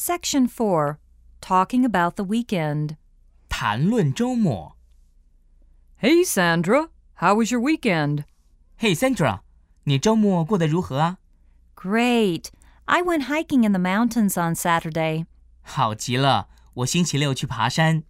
Section 4. Talking about the weekend. 谈论周末。 Hey, Sandra. How was your weekend? Hey Sandra， 你周末过得如何啊？ Great. I went hiking in the mountains on Saturday. 好极了，我星期六去爬山。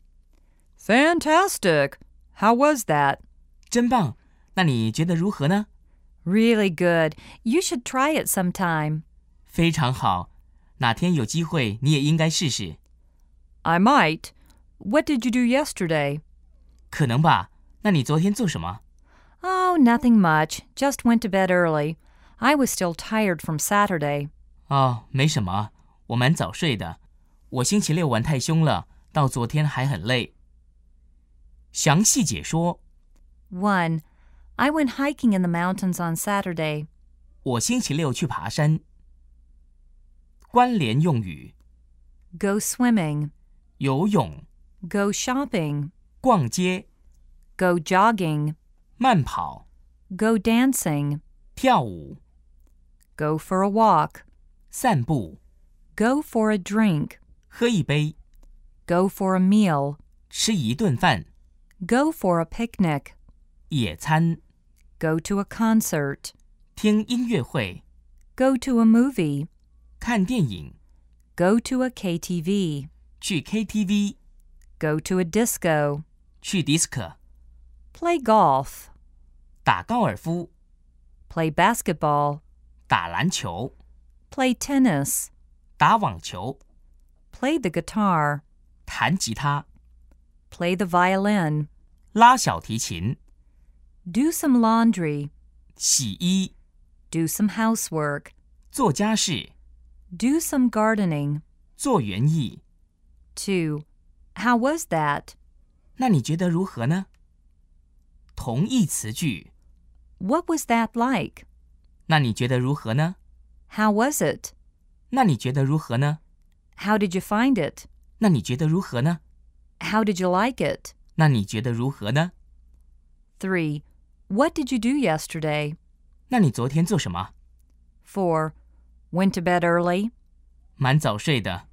Fantastic. How was that? 真棒，那你觉得如何呢？ Really good. You should try it sometime. 非常好，哪天有机会你也应该试试。 I might. What did you do yesterday? 可能吧，那你昨天做什么？ Oh, nothing much. Just went to bed early. I was still tired from Saturday. 哦，没什么，我蛮早睡的。我星期六玩太凶了，到昨天还很累。详细解说。 1. I went hiking in the mountains on Saturday. 我星期六去爬山。关联用语： Go swimming. 游泳、 Go shopping. 逛街、 Go jogging. 慢跑、 Go dancing. 跳舞、 Go for a walk. 散步、 Go for a drink. 喝一杯、 Go for a meal. 吃一顿饭、 Go for a picnic. 野餐、 Go to a concert. 听音乐会、 Go to a movie. 看电影、 Go to a KTV. 去 KTV、 Go to a disco. 去 disco、 Play golf. 打高尔夫、 Play basketball. 打篮球、 Play tennis. 打网球、 Play the guitar. 弹吉他、 Play the violin. 拉小提琴、 Do some laundry. 洗衣、 Do some housework. 做家事、 Do some gardening. 做园艺。 2. How was that? 那你觉得如何呢？同义词句。 What was that like? 那你觉得如何呢？ How was it? 那你觉得如何呢？ How did you find it? 那你觉得如何呢？ How did you like it? 那你觉得如何呢？ 3. What did you do yesterday? 那你昨天做什么？ 4. Went to bed early. 蛮早睡的。